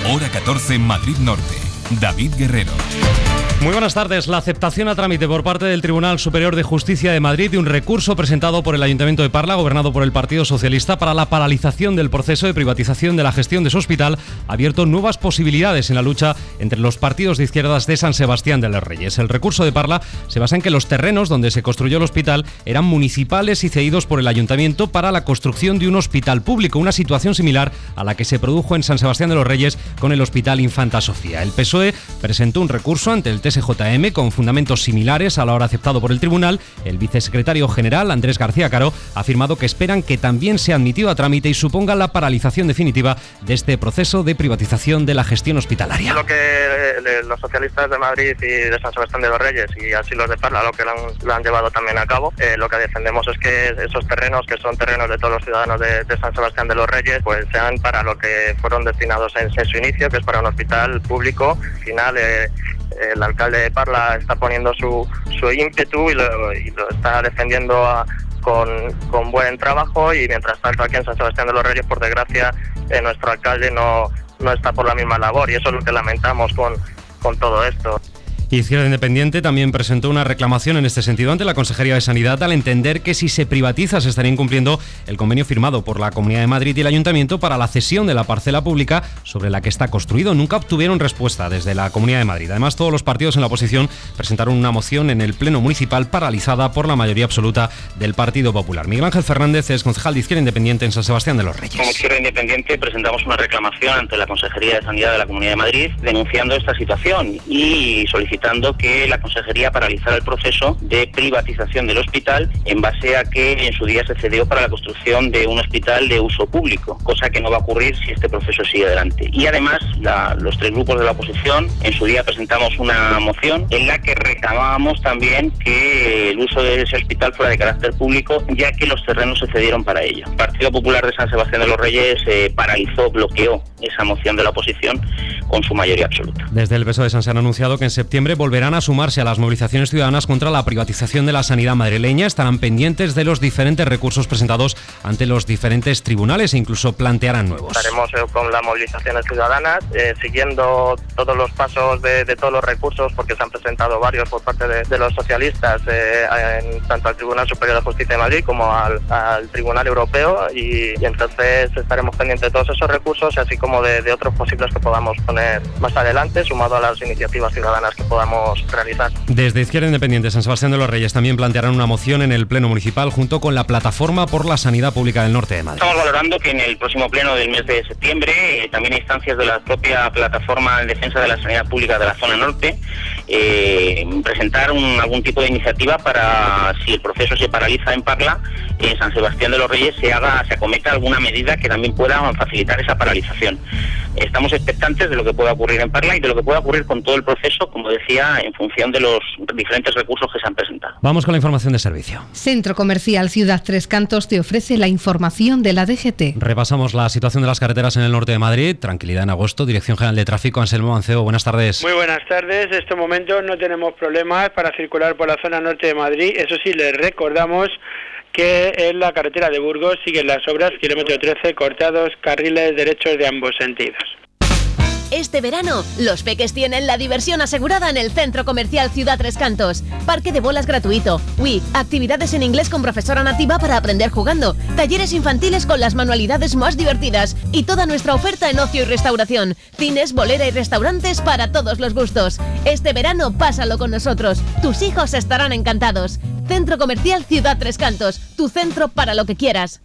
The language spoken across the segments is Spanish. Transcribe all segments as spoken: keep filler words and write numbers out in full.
Hora catorce en Madrid Norte. David Guerrero. Muy buenas tardes. La aceptación a trámite por parte del Tribunal Superior de Justicia de Madrid de un recurso presentado por el Ayuntamiento de Parla, gobernado por el Partido Socialista, para la paralización del proceso de privatización de la gestión de su hospital, ha abierto nuevas posibilidades en la lucha entre los partidos de izquierdas de San Sebastián de los Reyes. El recurso de Parla se basa en que los terrenos donde se construyó el hospital eran municipales y cedidos por el Ayuntamiento para la construcción de un hospital público, una situación similar a la que se produjo en San Sebastián de los Reyes con el Hospital Infanta Sofía. El P S O E presentó un recurso ante el T S J M con fundamentos similares a la hora aceptado por el tribunal. El vicesecretario general, Andrés García Caro, ha afirmado que esperan que también sea admitido a trámite y suponga la paralización definitiva de este proceso de privatización de la gestión hospitalaria. Lo que eh, los socialistas de Madrid y de San Sebastián de los Reyes, y así los de Parla, lo que lo han, lo han llevado también a cabo, eh, lo que defendemos es que esos terrenos, que son terrenos de todos los ciudadanos de, de San Sebastián de los Reyes, pues sean para lo que fueron destinados en, en su inicio, que es para un hospital público. Al final, eh, el alcalde de Parla está poniendo su, su ímpetu y lo, y lo está defendiendo a, con, con buen trabajo, y mientras tanto aquí en San Sebastián de los Reyes, por desgracia, eh, nuestro alcalde no, no está por la misma labor, y eso es lo que lamentamos con, con todo esto. Izquierda Independiente también presentó una reclamación en este sentido ante la Consejería de Sanidad, al entender que si se privatiza se estaría incumpliendo el convenio firmado por la Comunidad de Madrid y el Ayuntamiento para la cesión de la parcela pública sobre la que está construido. Nunca obtuvieron respuesta desde la Comunidad de Madrid. Además, todos los partidos en la oposición presentaron una moción en el Pleno Municipal paralizada por la mayoría absoluta del Partido Popular. Miguel Ángel Fernández es concejal de Izquierda Independiente en San Sebastián de los Reyes. Como Izquierda Independiente presentamos una reclamación ante la Consejería de Sanidad de la Comunidad de Madrid denunciando esta situación y solicitando que la Consejería paralizara el proceso de privatización del hospital en base a que en su día se cedió para la construcción de un hospital de uso público, cosa que no va a ocurrir si este proceso sigue adelante. Y además, la, los tres grupos de la oposición en su día presentamos una moción en la que reclamábamos también que el uso de ese hospital fuera de carácter público, ya que los terrenos se cedieron para ello. El Partido Popular de San Sebastián de los Reyes eh, paralizó, bloqueó esa moción de la oposición con su mayoría absoluta. Desde el P S O E de se han anunciado que en septiembre volverán a sumarse a las movilizaciones ciudadanas contra la privatización de la sanidad madrileña. Estarán pendientes de los diferentes recursos presentados ante los diferentes tribunales e incluso plantearán nuevos. Estaremos eh, con las movilizaciones ciudadanas, eh, siguiendo todos los pasos de, de todos los recursos, porque se han presentado varios por parte de, de los socialistas, eh, en, tanto al Tribunal Superior de Justicia de Madrid como al, al Tribunal Europeo, y, y entonces estaremos pendientes de todos esos recursos, así como de, de otros posibles que podamos poner más adelante, sumado a las iniciativas ciudadanas que podamos realizar. Desde Izquierda Independiente, San Sebastián de los Reyes también plantearán una moción en el Pleno Municipal junto con la Plataforma por la Sanidad Pública del Norte de Madrid. Estamos valorando que en el próximo pleno del mes de septiembre, eh, también a instancias de la propia Plataforma en Defensa de la Sanidad Pública de la Zona Norte, eh, presentar un, algún tipo de iniciativa para, si el proceso se paraliza en Parla, en San Sebastián de los Reyes se haga, se acometa alguna medida que también pueda facilitar esa paralización. Estamos expectantes de lo que pueda ocurrir en Parla y de lo que pueda ocurrir con todo el proceso, como decía, en función de los diferentes recursos que se han presentado. Vamos con la información de servicio. Centro Comercial Ciudad Tres Cantos te ofrece la información de la D G T. Repasamos la situación de las carreteras en el norte de Madrid. Tranquilidad en agosto. Dirección General de Tráfico, Anselmo Mancebo, buenas tardes. Muy buenas tardes. En estos momentos no tenemos problemas para circular por la zona norte de Madrid. Eso sí, les recordamos que en la carretera de Burgos siguen las obras, kilómetro trece, cortados carriles derechos de ambos sentidos. Este verano, los peques tienen la diversión asegurada en el Centro Comercial Ciudad Tres Cantos. Parque de bolas gratuito, Wii, actividades en inglés con profesora nativa para aprender jugando, talleres infantiles con las manualidades más divertidas y toda nuestra oferta en ocio y restauración, cines, bolera y restaurantes para todos los gustos. Este verano, pásalo con nosotros. Tus hijos estarán encantados. Centro Comercial Ciudad Tres Cantos, tu centro para lo que quieras.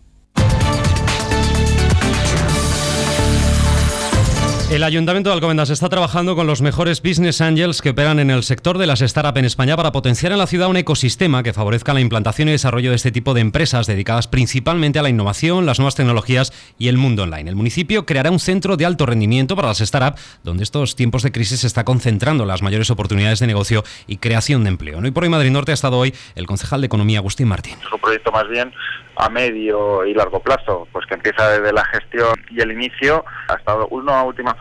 El Ayuntamiento de Alcobendas está trabajando con los mejores business angels que operan en el sector de las startups en España para potenciar en la ciudad un ecosistema que favorezca la implantación y desarrollo de este tipo de empresas dedicadas principalmente a la innovación, las nuevas tecnologías y el mundo online. El municipio creará un centro de alto rendimiento para las startups, donde estos tiempos de crisis se está concentrando las mayores oportunidades de negocio y creación de empleo. Hoy por hoy Madrid Norte ha estado hoy el concejal de Economía, Agustín Martín. Es un proyecto más bien a medio y largo plazo, pues que empieza desde la gestión y el inicio hasta una última fase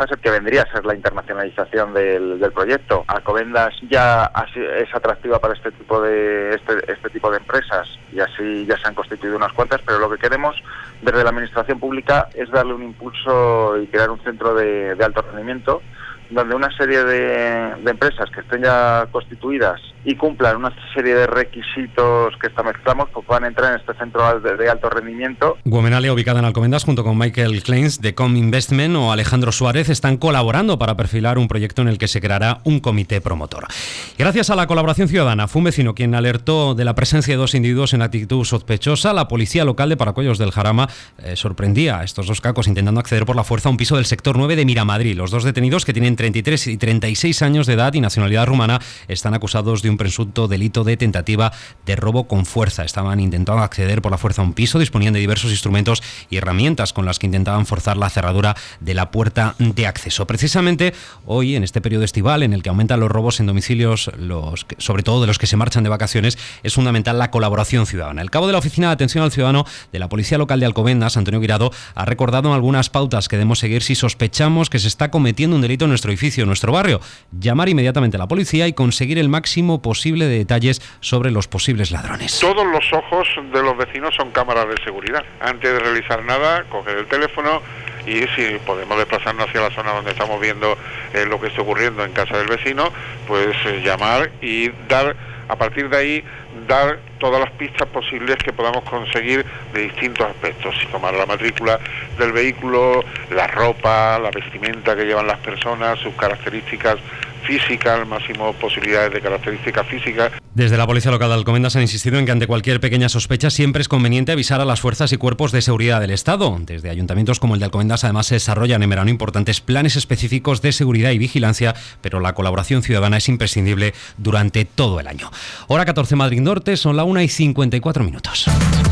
fase que vendría a ser la internacionalización del, del proyecto. Alcobendas ya es atractiva para este tipo de este, este tipo de empresas y así ya se han constituido unas cuantas, pero lo que queremos desde la administración pública es darle un impulso y crear un centro de, de alto rendimiento donde una serie de, de empresas que estén ya constituidas y cumplan una serie de requisitos que establezcamos, pues puedan entrar en este centro de, de alto rendimiento. Guomenalia, ubicada en Alcobendas, junto con Michael Kleins de Com Investment o Alejandro Suárez, están colaborando para perfilar un proyecto en el que se creará un comité promotor. Gracias a la colaboración ciudadana, fue un vecino quien alertó de la presencia de dos individuos en actitud sospechosa. La policía local de Paracuellos del Jarama eh, sorprendía a estos dos cacos intentando acceder por la fuerza a un piso del sector nueve de Miramadrid. Los dos detenidos, que tienen treinta y tres y treinta y seis años de edad y nacionalidad rumana, están acusados de un presunto delito de tentativa de robo con fuerza. Estaban intentando acceder por la fuerza a un piso, disponían de diversos instrumentos y herramientas con las que intentaban forzar la cerradura de la puerta de acceso. Precisamente hoy, en este periodo estival en el que aumentan los robos en domicilios, los que, sobre todo de los que se marchan de vacaciones, es fundamental la colaboración ciudadana. El cabo de la Oficina de Atención al Ciudadano de la Policía Local de Alcobendas, Antonio Guirado, ha recordado algunas pautas que debemos seguir si sospechamos que se está cometiendo un delito en nuestro edificio, en nuestro barrio. Llamar inmediatamente a la policía y conseguir el máximo posible de detalles sobre los posibles ladrones. Todos los ojos de los vecinos son cámaras de seguridad. Antes de realizar nada, coger el teléfono y si podemos desplazarnos hacia la zona donde estamos viendo eh, lo que está ocurriendo en casa del vecino, pues eh, llamar y dar, a partir de ahí, dar todas las pistas posibles que podamos conseguir de distintos aspectos. Si tomar la matrícula del vehículo, la ropa, la vestimenta que llevan las personas, sus características físicas, al máximo posibilidades de características físicas. Desde la Policía Local de Alcobendas han insistido en que ante cualquier pequeña sospecha siempre es conveniente avisar a las fuerzas y cuerpos de seguridad del Estado. Desde ayuntamientos como el de Alcobendas además se desarrollan en verano importantes planes específicos de seguridad y vigilancia, pero la colaboración ciudadana es imprescindible durante todo el año. Hora catorce, Madrid Norte, son la una y cincuenta y cuatro minutos.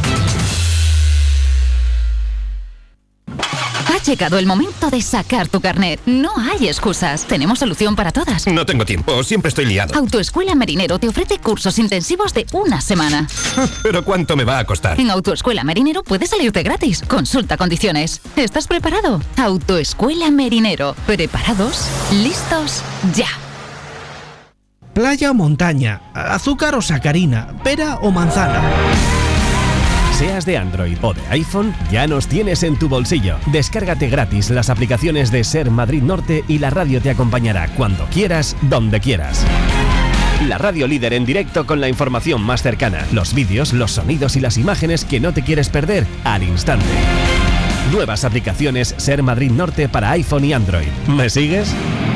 Ha llegado el momento de sacar tu carnet. No hay excusas. Tenemos solución para todas. No tengo tiempo, siempre estoy liado. Autoescuela Marinero te ofrece cursos intensivos de una semana. ¿Pero cuánto me va a costar? En Autoescuela Marinero puedes salirte gratis. Consulta condiciones. ¿Estás preparado? Autoescuela Marinero. ¿Preparados? ¿Listos? ¡Ya! Playa o montaña, azúcar o sacarina, pera o manzana. Seas de Android o de iPhone, ya nos tienes en tu bolsillo. Descárgate gratis las aplicaciones de Ser Madrid Norte y la radio te acompañará cuando quieras, donde quieras. La radio líder en directo con la información más cercana, los vídeos, los sonidos y las imágenes que no te quieres perder al instante. Nuevas aplicaciones Ser Madrid Norte para iPhone y Android. ¿Me sigues?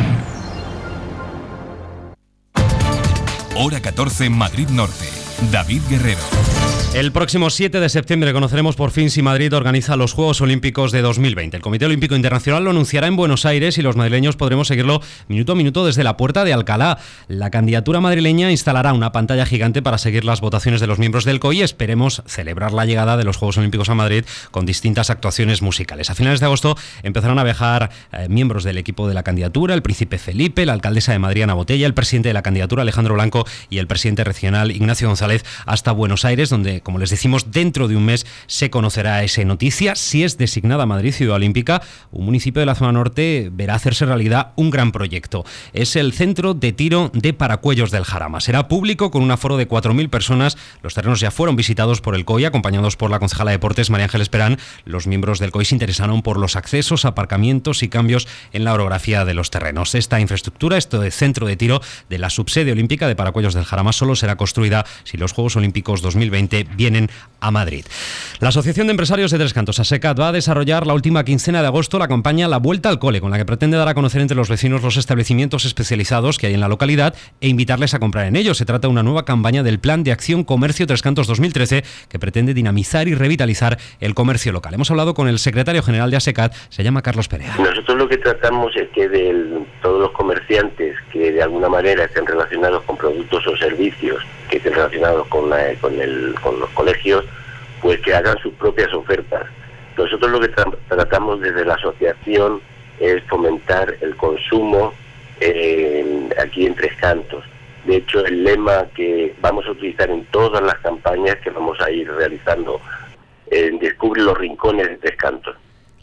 Hora catorce, Madrid Norte. David Guerrero. El próximo siete de septiembre conoceremos por fin si Madrid organiza los Juegos Olímpicos de dos mil veinte. El Comité Olímpico Internacional lo anunciará en Buenos Aires y los madrileños podremos seguirlo minuto a minuto desde la Puerta de Alcalá. La candidatura madrileña instalará una pantalla gigante para seguir las votaciones de los miembros del C O I y esperemos celebrar la llegada de los Juegos Olímpicos a Madrid con distintas actuaciones musicales. A finales de agosto empezarán a viajar eh, miembros del equipo de la candidatura, el príncipe Felipe, la alcaldesa de Madrid, Ana Botella, el presidente de la candidatura, Alejandro Blanco, y el presidente regional, Ignacio González, hasta Buenos Aires, donde, como les decimos, dentro de un mes se conocerá esa noticia. Si es designada Madrid Ciudad Olímpica, un municipio de la zona norte verá hacerse realidad un gran proyecto. Es el Centro de Tiro de Paracuellos del Jarama. Será público con un aforo de cuatro mil personas. Los terrenos ya fueron visitados por el C O I, acompañados por la concejala de Deportes, María Ángeles Perán. Los miembros del C O I se interesaron por los accesos, aparcamientos y cambios en la orografía de los terrenos. Esta infraestructura, este centro de tiro de la subsede olímpica de Paracuellos del Jarama, solo será construida si los Juegos Olímpicos dos mil veinte vienen a Madrid. La Asociación de Empresarios de Tres Cantos, ASECAT, va a desarrollar la última quincena de agosto la campaña La Vuelta al Cole, con la que pretende dar a conocer entre los vecinos los establecimientos especializados que hay en la localidad e invitarles a comprar en ellos. Se trata de una nueva campaña del Plan de Acción Comercio Tres Cantos dos mil trece que pretende dinamizar y revitalizar el comercio local. Hemos hablado con el secretario general de ASECAT, se llama Carlos Perea. Nosotros lo que tratamos es que de todos los comerciantes que de alguna manera estén relacionados con productos o servicios que estén relacionados con, la, con, el, con los colegios, pues que hagan sus propias ofertas. Nosotros lo que tra- tratamos desde la asociación es fomentar el consumo eh, aquí en Tres Cantos. De hecho, el lema que vamos a utilizar en todas las campañas que vamos a ir realizando eh, descubre los rincones de Tres Cantos.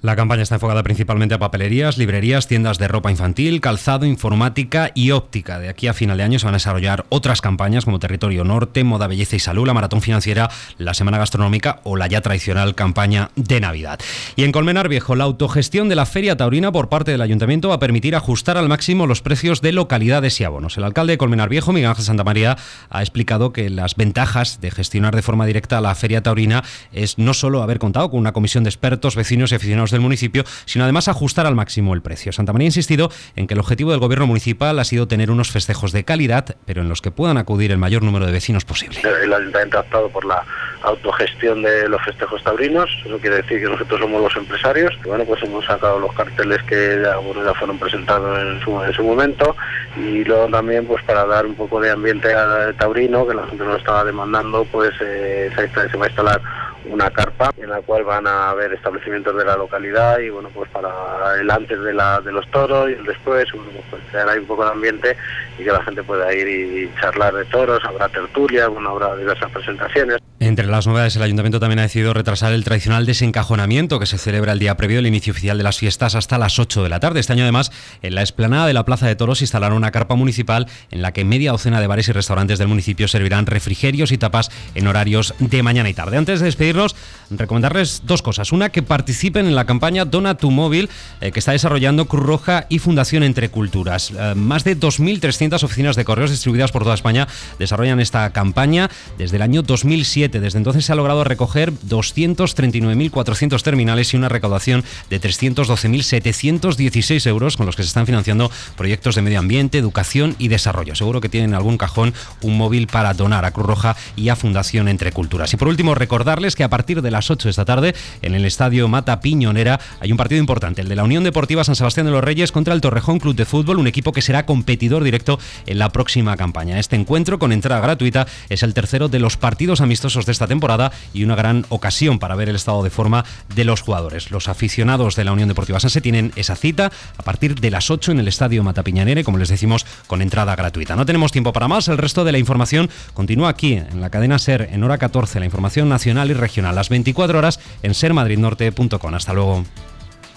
La campaña está enfocada principalmente a papelerías, librerías, tiendas de ropa infantil, calzado, informática y óptica. De aquí a final de año se van a desarrollar otras campañas como Territorio Norte, Moda, Belleza y Salud, la Maratón Financiera, la Semana Gastronómica o la ya tradicional campaña de Navidad. Y en Colmenar Viejo, la autogestión de la Feria Taurina por parte del Ayuntamiento va a permitir ajustar al máximo los precios de localidades y abonos. El alcalde de Colmenar Viejo, Miguel Ángel Santamaría, ha explicado que las ventajas de gestionar de forma directa la Feria Taurina es no solo haber contado con una comisión de expertos, vecinos y aficionados del municipio, sino además ajustar al máximo el precio. Santamaría ha insistido en que el objetivo del gobierno municipal ha sido tener unos festejos de calidad, pero en los que puedan acudir el mayor número de vecinos posible. El ayuntamiento ha optado por la autogestión de los festejos taurinos. Eso quiere decir que nosotros somos los empresarios. Y bueno, pues hemos sacado los carteles que ya, bueno, ya fueron presentados en su, en su momento, y luego también pues para dar un poco de ambiente al taurino, que la gente nos estaba demandando, pues eh, se, se va a instalar una carpa en la cual van a haber establecimientos de la localidad y bueno, pues para el antes de, la, de los toros y el después, bueno, pues crear ahí un poco de ambiente y que la gente pueda ir y charlar de toros. Habrá tertulias, bueno, habrá diversas presentaciones. Entre las novedades, el Ayuntamiento también ha decidido retrasar el tradicional desencajonamiento que se celebra el día previo del inicio oficial de las fiestas hasta las ocho de la tarde. Este año, además, en la explanada de la Plaza de Toros instalarán una carpa municipal en la que media docena de bares y restaurantes del municipio servirán refrigerios y tapas en horarios de mañana y tarde. Antes de despedirnos, recomendarles dos cosas. Una, que participen en la campaña Dona tu móvil, eh, que está desarrollando Cruz Roja y Fundación Entre Culturas. Eh, más de dos mil trescientas oficinas de correos distribuidas por toda España desarrollan esta campaña desde el año dos mil siete. Desde entonces se ha logrado recoger doscientos treinta y nueve mil cuatrocientos terminales y una recaudación de trescientos doce mil setecientos dieciséis euros, con los que se están financiando proyectos de medio ambiente, educación y desarrollo. Seguro que tienen en algún cajón un móvil para donar a Cruz Roja y a Fundación Entre Culturas. Y por último, recordarles que a partir de las ocho de esta tarde, en el Estadio Mata Piñonera, hay un partido importante, el de la Unión Deportiva San Sebastián de los Reyes contra el Torrejón Club de Fútbol, un equipo que será competidor directo en la próxima campaña. Este encuentro, con entrada gratuita, es el tercero de los partidos amistosos de esta temporada y una gran ocasión para ver el estado de forma de los jugadores. Los aficionados de la Unión Deportiva Sanse tienen esa cita a partir de las ocho en el Estadio Mata Piñonera, como les decimos, con entrada gratuita. No tenemos tiempo para más, el resto de la información continúa aquí en la cadena SER en hora catorce, la información nacional y regional, las veinticuatro horas en ser madrid norte punto com. Hasta luego.